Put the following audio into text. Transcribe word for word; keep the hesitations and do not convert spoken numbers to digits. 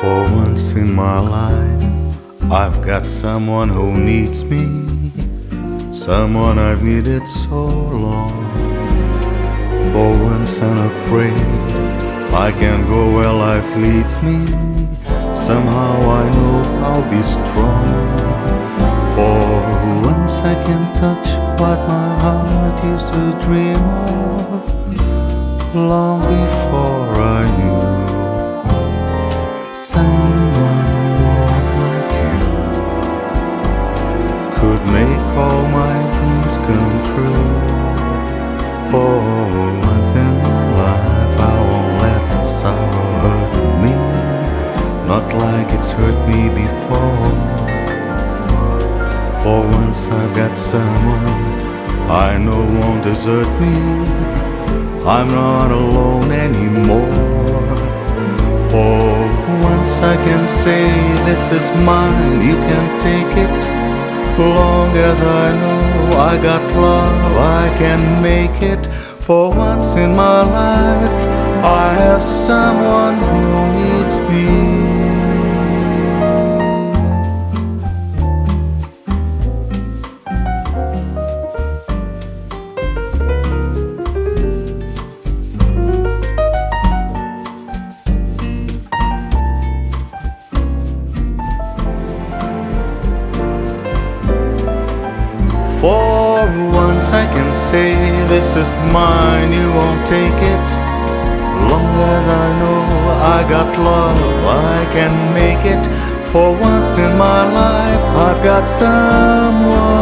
For once in my life, I've got someone who needs me, someone I've needed so long. For once unafraid, I can go where life leads me. Somehow I know I'll be strong. For once I can touch what my heart used to dream of, long before I knew someone more like you could make all my dreams come true. For once in my life, I won't let sorrow hurt me, not like it's hurt me before. For once I've got someone I know won't desert me. I'm not alone anymore. For once I can say this is mine, you can take it. Long as I know I got love, I can make it. For once in my life, I have someone who needs me. For once I can say this is mine, you won't take it. Long as I know I got love, I can make it. For once in my life, I've got someone